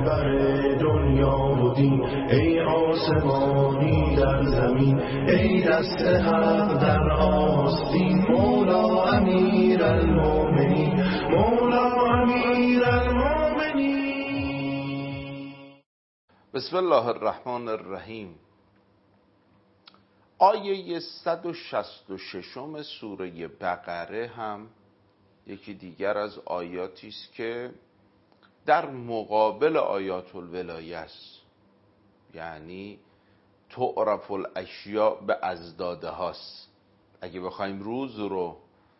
رهبر دنیا و دین، ای آسمانی در زمین، ای دست حق در آستین، مولا امیر المؤمنین، مولا امیر المؤمنین. بسم الله الرحمن الرحیم. آیه 166 سوره بقره هم یکی دیگر از آیاتی است که در مقابل آیات الولایه است، یعنی تعرف الاشیاء به ازداده هاست. اگه بخوایم روز رو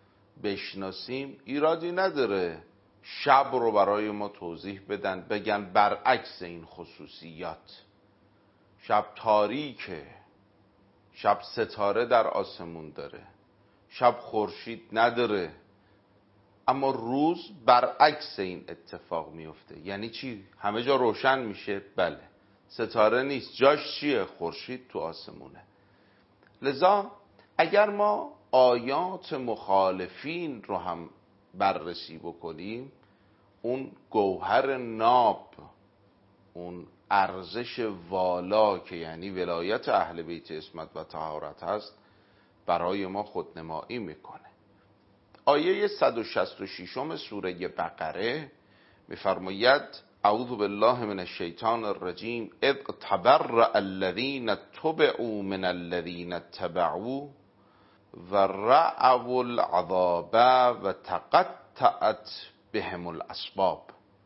بشناسیم ایرادی نداره شب رو برای ما توضیح بدن، بگن برعکس این خصوصیات، شب تاریکه، شب ستاره در آسمون داره، شب خورشید نداره، اما روز برعکس این اتفاق میفته. یعنی چی؟ همه جا روشن میشه؟ بله. ستاره نیست، جاش چیه؟ خورشید تو آسمونه. لذا اگر ما آیات مخالفین رو هم بررسی بکنیم، اون گوهر ناب، اون ارزش والا که یعنی ولایت اهل بیت عصمت و طهارت هست، برای ما خودنمایی میکنه. آیه 166 سوره بقره میفرماید اعوذ بالله من الشیطان الرجیم اذ تبرأ الذین تبعوا من الذین اتبعوا و رأوا العذاب و تقطعت بهم الاسباب.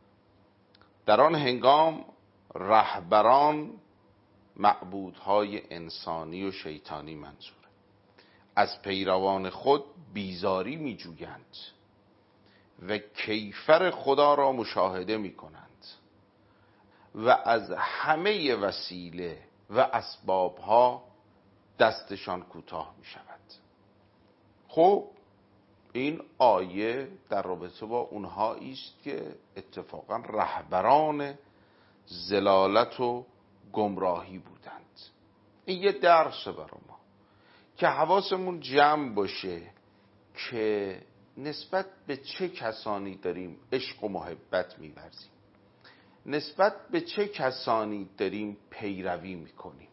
در آن هنگام رهبران معبودهای انسانی و شیطانی منظوره از پیروان خود بیزاری می جویند و کیفر خدا را مشاهده می کنند و از همه وسیله و اسبابها دستشان کوتاه می شود. خب این آیه در رابطه با اونهایی است که اتفاقا رهبران ضلالت و گمراهی بودند. این یه درس برای ما که حواسمون جمع باشه که نسبت به چه کسانی داریم عشق و محبت می‌ورزیم، نسبت به چه کسانی داریم پیروی میکنیم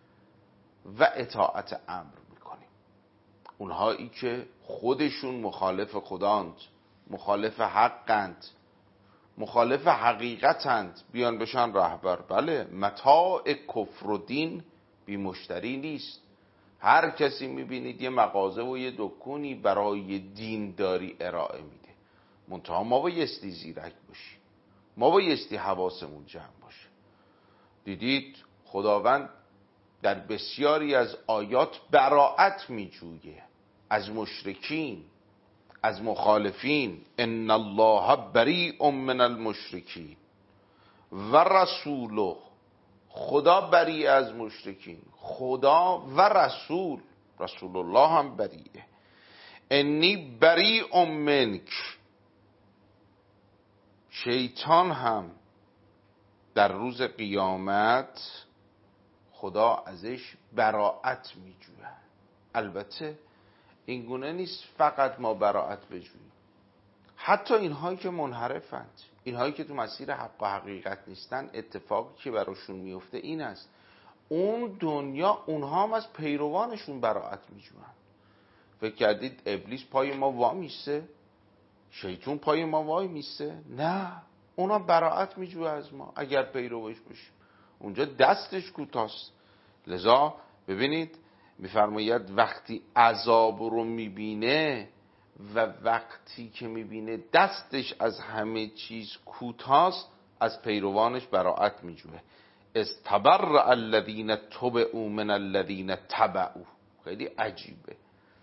و اطاعت امر میکنیم. اونهایی که خودشون مخالف خداند، مخالف حقند، مخالف حقیقتند، بیان بشن رهبر. بله، متاع کفر و دین بی مشتری نیست. هر کسی میبینید یه مغازه و یه دکونی برای دینداری ارائه میده. منتها ما بایستی زیرک باشیم، ما بایستی حواسمون جمع باشه. دیدید خداوند در بسیاری از آیات براءت میجویه از مشرکین، از مخالفین. ان الله بریء من المشرکین و رسوله. خدا بریء از مشرکین، خدا و رسول الله هم بریء. انی بریء منک. شیطان هم در روز قیامت خدا ازش براءت میجوید. البته این گونه نیست فقط ما براءت بجوییم، حتی اینهایی که منحرفند، اینهایی که تو مسیر حق و حقیقت نیستن، اتفاقی که براشون میفته این است اون دنیا اونها هم از پیروانشون براءت میجوین. فکر کردید ابلیس پای ما وا میسته؟ شیطان پای ما وای میسته؟ نه، اونا براءت میجوه از ما اگر پیروش باشیم. اونجا دستش کوتاست. لذا ببینید میفرماید وقتی عذاب رو میبینه و وقتی که میبینه دستش از همه چیز کوتاست، از پیروانش براءت میجوه. استبرأ الذین تبعوا من الذین تبعوا. خیلی عجیبه.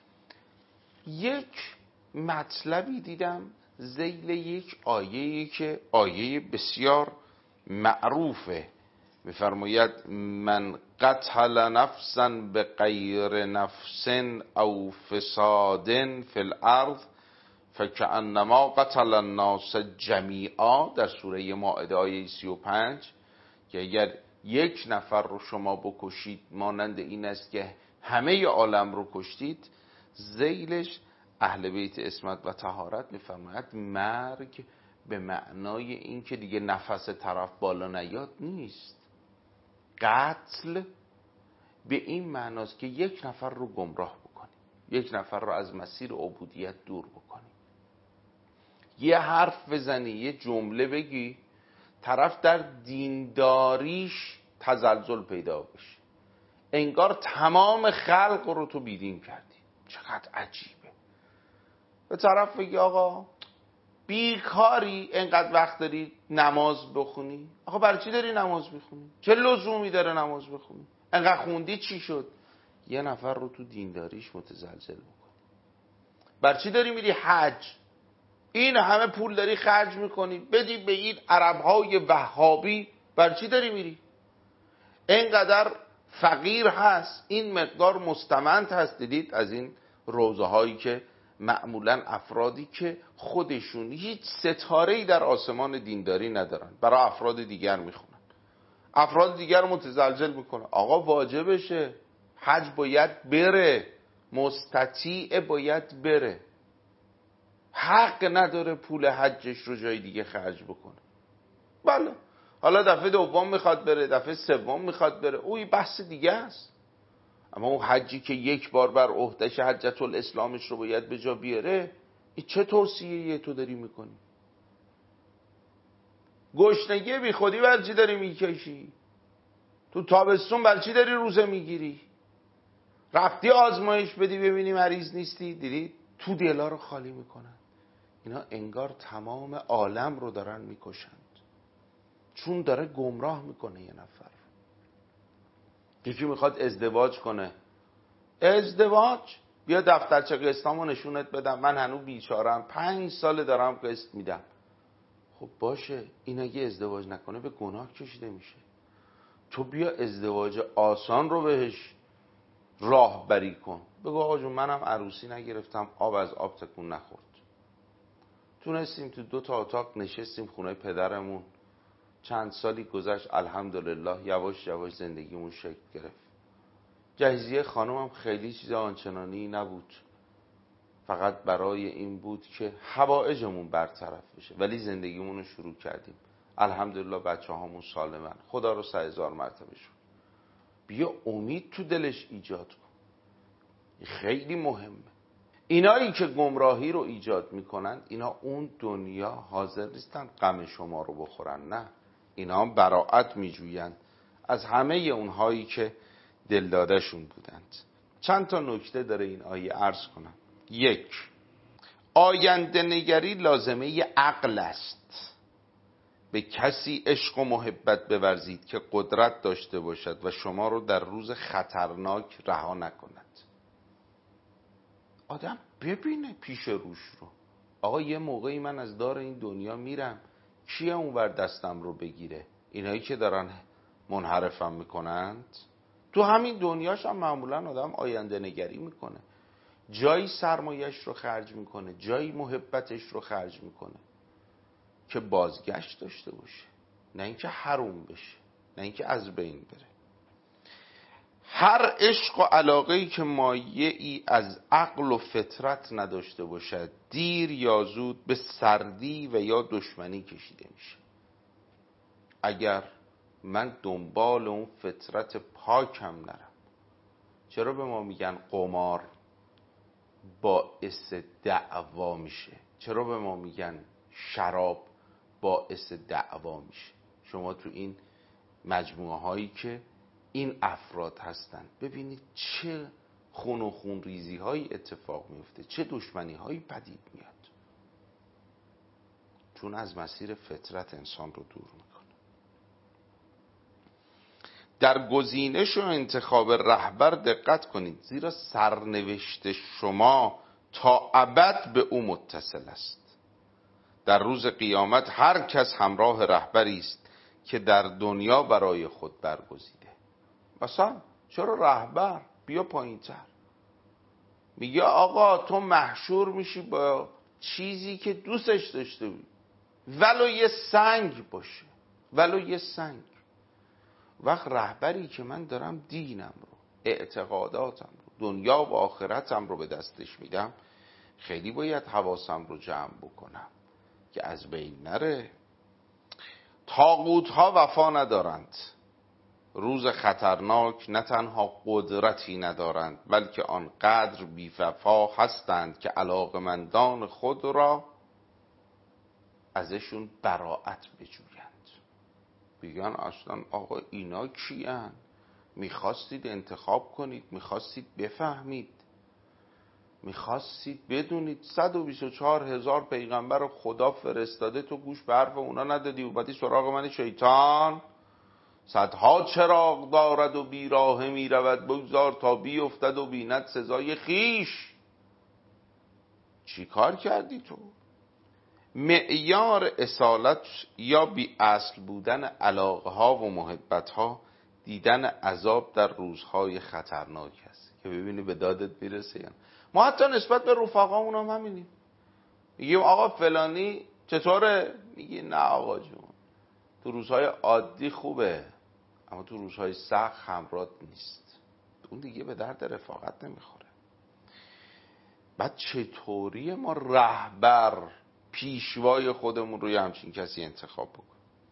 یک مطلبی دیدم ذیل یک آیه‌ای که آیه بسیار معروفه. میفرماید من قتل نفسا به غیر نفس او فساد فی الارض فکأنما قتل الناس جمیعا، در سوره مائده آیه 35، که اگر یک نفر رو شما بکشید مانند این است که همه عالم رو کشتید. ذیلش اهل بیت عصمت و طهارت میفرماید مرگ به معنای این که دیگه نفس طرف بالا نیاد نیست. قتل به این معناست که یک نفر رو گمراه بکنی، یک نفر رو از مسیر عبودیت دور بکنی، یه حرف بزنی، یه جمله بگی، طرف در دینداریش تزلزل پیدا بشه، انگار تمام خلق رو تو بیدین کردی. چقدر عجیبه. به طرف بگی آقا بیکاری، انقدر وقت داری نماز بخونی، آقا برای چی داری نماز بخونی؟ چه لزومی داره نماز بخونی؟ انقدر خوندی چی شد؟ یه نفر رو تو دینداریش متزلزل بکنی. برای چی داری میری حج؟ این همه پول داری خرج میکنی بدی به این عربهای وهابی، برای چی داری میری؟ اینقدر فقیر هست، این مقدار مستمند هست. دیدید از این روزه هایی که معمولا افرادی که خودشون هیچ ستاره‌ای در آسمان دینداری ندارن برای افراد دیگر میخونن، افراد دیگر متزلزل میکنه. آقا واجبشه، حج باید بره، مستطیع باید بره، حق نداره پول حجش رو جای دیگه خرج بکنه. بله حالا دفعه دوم میخواد بره، دفعه سوم میخواد بره، اوی بحث دیگه است. اما اون حجی که یک بار بر عهدهش حجت الاسلامش رو باید به جا بیاره، این چه توصیه‌ای تو داری میکنی؟ گشنگی بی خودی بر چی داری میکشی؟ تو تابستون بر چی داری روزه میگیری؟ رفتی آزمایش بدی ببینی مریض نیستی؟ دیدی تو دلا رو خالی میکنن. اینا انگار تمام عالم رو دارن میکشند، چون داره گمراه میکنه یه نفر. یکی میخواد ازدواج کنه، ازدواج بیا دفترچه قسطامو نشونت بدم، من هنوز بیچارم 5 سال دارم قسط میدم. خب باشه، این اگه ازدواج نکنه به گناه کشیده میشه. تو بیا ازدواج آسان رو بهش راهبری کن، بگو آقا جون منم عروسی نگرفتم، آب از آب تکون نخورد، تونستیم تو 2 تا اتاق نشستیم خونه پدرمون، چند سالی گذشت الحمدلله، یواش یواش زندگیمون شکل گرفت. جهیزیه خانومم خیلی چیز آنچنانی نبود، فقط برای این بود که حوائجمون برطرف بشه، ولی زندگیمون رو شروع کردیم. الحمدلله بچه هامون سالمن، خدا رو 100,000 مرتبه شد. بیا امید تو دلش ایجاد کن، خیلی مهمه. اینایی که گمراهی رو ایجاد میکنن، اینا اون دنیا حاضر نیستن غم شما رو بخورن، نه، اینا براءت میجوین از همه اونهایی که دلدادشون بودند. چند تا نکته داره این آیه عرض کنم. 1. آینده نگری لازمه عقل است. به کسی عشق و محبت بورزید که قدرت داشته باشد و شما رو در روز خطرناک رها نکند. آدم ببینه پیش روش رو، آقا یه موقعی من از دار این دنیا میرم، کیه اونور دستم رو بگیره؟ اینایی که دارن منحرفم میکنند. تو همین دنیاش هم معمولا آدم آینده نگری میکنه، جایی سرمایش رو خرج میکنه، جایی محبتش رو خرج میکنه که بازگشت داشته باشه، نه اینکه حروم بشه، نه اینکه از بین بره. هر عشق و علاقه‌ای که مایه‌ای از عقل و فطرت نداشته باشد، دیر یا زود به سردی و یا دشمنی کشیده میشه. اگر من دنبال اون فطرت پاکم نرم، چرا به ما میگن قمار باعث دعوا میشه؟ چرا به ما میگن شراب باعث دعوا میشه؟ شما تو این مجموعه هایی که این افراد هستن ببینید چه خون و خون ریزی هایی اتفاق میفته، چه دشمنی هایی پدید میاد، چون از مسیر فطرت انسان رو دور میکنه. در گزینش و انتخاب رهبر دقت کنید، زیرا سرنوشت شما تا ابد به او متصل است. در روز قیامت هر کس همراه رهبری است که در دنیا برای خود برگزیده. مثلا چرا رهبر؟ بیا پایین‌تر، میگه آقا تو محشور میشی با چیزی که دوستش داشته بودی، ولو یه سنگ باشه، ولو یه سنگ. وقت رهبری که من دارم دینم رو، اعتقاداتم رو، دنیا و آخرتم رو به دستش میدم، خیلی باید حواسم رو جمع بکنم که از بین نره. طاغوت ها وفا ندارند، روز خطرناک نه تنها قدرتی ندارند بلکه آنقدر بی‌وفا هستند که علاقمندان خود را ازشون براءت بجویند. بگن اصلا آقا اینا کیان؟ میخواستید انتخاب کنید، میخواستید بفهمید، میخواستید بدونید 124,000 پیغمبر خدا فرستاده، تو گوش به حرف اونا ندادی، اومدی سراغ من شیطان. صدها چراغ دارد و بیراه میرود، بگذار تا بیفتد و بیند سزای خیش. چی کار کردی تو؟ معیار اصالت یا بی اصل بودن علاقه ها و محبت ها دیدن عذاب در روزهای خطرناک است که ببینی به دادت میرسه. یعنی ما حتی نسبت به رفقامون هم همینیم، میگیم آقا فلانی چطوره؟ میگی نه آقا جون، تو روزهای عادی خوبه اما تو روزهای سخت همراهت نیست. اون دیگه به درد رفاقت نمیخوره. بعد چطوری ما رهبر پیشوای خودمون روی همچین کسی انتخاب بکنیم؟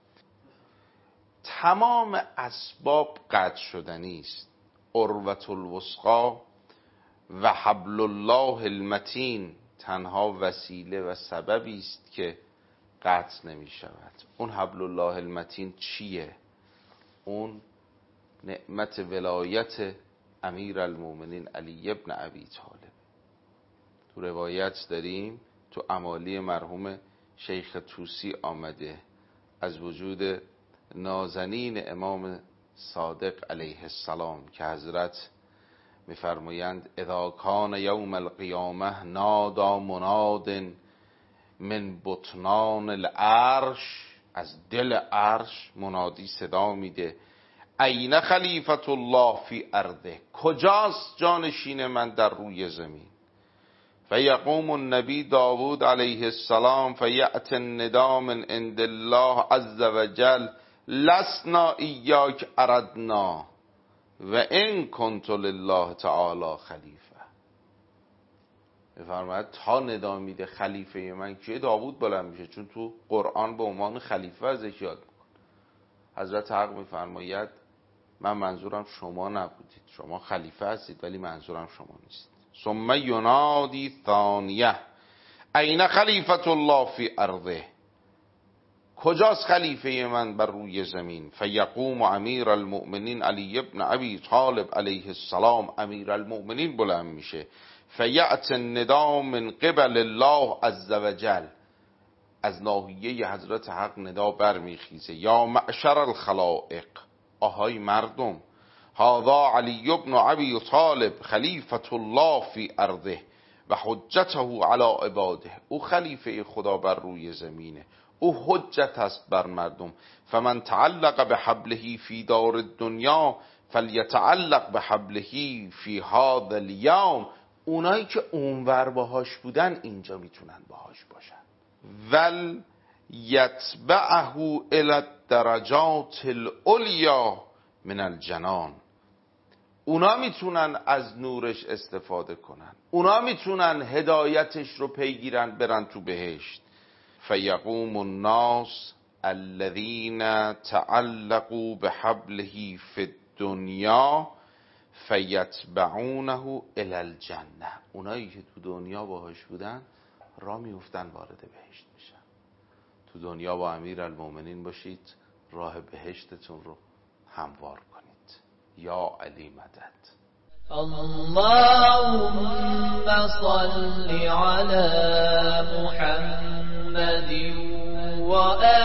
تمام اسباب قطع شدنی است. عروة الوثقی و حبل الله المتین تنها وسیله و سببی است که قطع نمی شود. اون حبل الله المتین چیه؟ اون نعمت ولایت امیر المومنین علی ابن ابی طالب. تو روایت داریم، تو امالی مرحوم شیخ طوسی آمده از وجود نازنین امام صادق علیه السلام که حضرت میفرمایند اذا کان یوم القیامه نادا مناد من بطنان العرش، از دل عرش منادی صدا میده این خلیفت الله فی ارضه، کجاست جانشین من در روی زمین؟ فیقوم النبی داوود علیه السلام فیأت النداء من عند الله عز وجل لسنا ایاک اردنا و ان کنت لله تعالی خلیفه. بفرماید تا ندا میده خلیفه من که داوود بلند میشه، چون تو قرآن به عنوان خلیفه ازش یاد میکن. حضرت حق میفرماید من منظورم شما نبودید، شما خلیفه هستید ولی منظورم شما نیست. ثم ینادی ثانیه این خلیفت الله فی ارضه، کجاست خلیفه من بر روی زمین؟ فیقوم امیر المؤمنین علی ابن ابی طالب علیه السلام، امیر المؤمنین بلند میشه فیأت النداء من قبل الله عز وجل، از ناحیه حضرت حق ندا برمیخیزه یا معشر الخلائق، آهای مردم، هذا علی ابن ابی طالب خلیفت الله فی ارضه و حجته علی عباده، او خلیفه خدا بر روی زمینه، او حجت است بر مردم. فمن تعلق بحبله فی دار الدنیا فلیتعلق بحبله فی هذا الیوم، اونایی که اونور باهاش بودن اینجا میتونن باهاش باشن. ول یتبعه الی الدرجات العلیا من الجنان، اونا میتونن از نورش استفاده کنن، اونا میتونن هدایتش رو پیگیرن برن تو بهشت. فیقوم الناس الذین تعلقوا بحبله فی الدنیا فیتبعونه الی الجنه، اونایی که تو دنیا باهاش بودن راه میفتن وارد بهشت میشن. تو دنیا با امیر المومنین باشید، راه بهشتتون رو هموار کنید. یا علی مدد. اللهم صل على محمد و